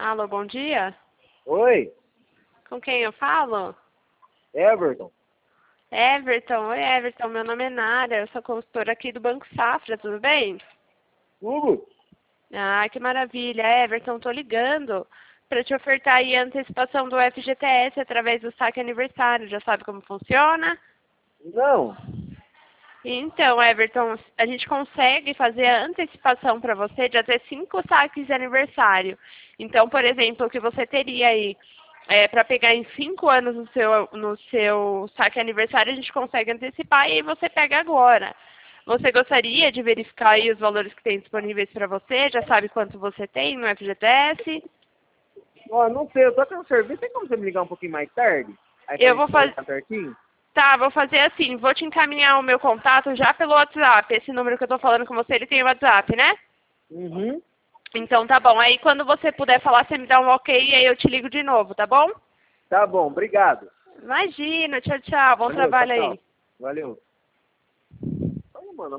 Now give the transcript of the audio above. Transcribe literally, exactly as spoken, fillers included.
Alô, bom dia. Oi, Com quem eu falo? Everton. Everton. Oi, Everton. Meu nome é Nara. Eu sou consultora aqui do Banco Safra. Tudo bem? Hugo? Ah, que maravilha. Everton, tô ligando para te ofertar aí a antecipação do F G T S através do saque aniversário. Já sabe como funciona? Não. Então, Everton, a gente consegue fazer a antecipação para você de até cinco saques de aniversário. Então, por exemplo, o que você teria aí é, para pegar em cinco anos no seu, no seu saque aniversário, a gente consegue antecipar e aí você pega agora. Você gostaria de verificar aí os valores que tem disponíveis para você? Já sabe quanto você tem no F G T S? Ó, não sei, eu tô tendo serviço. Tem como você me ligar um pouquinho mais tarde? Aí pra Eu gente vou fazer... conversar certinho? Tá, vou fazer assim, vou te encaminhar o meu contato já pelo WhatsApp. Esse número que eu tô falando com você, ele tem o WhatsApp, né? Uhum. Então tá bom. Aí quando você puder falar, você me dá um ok e aí eu te ligo de novo, tá bom? Tá bom, obrigado. Imagina, tchau, tchau. Bom Valeu, tchau, trabalho aí. tchau. Valeu.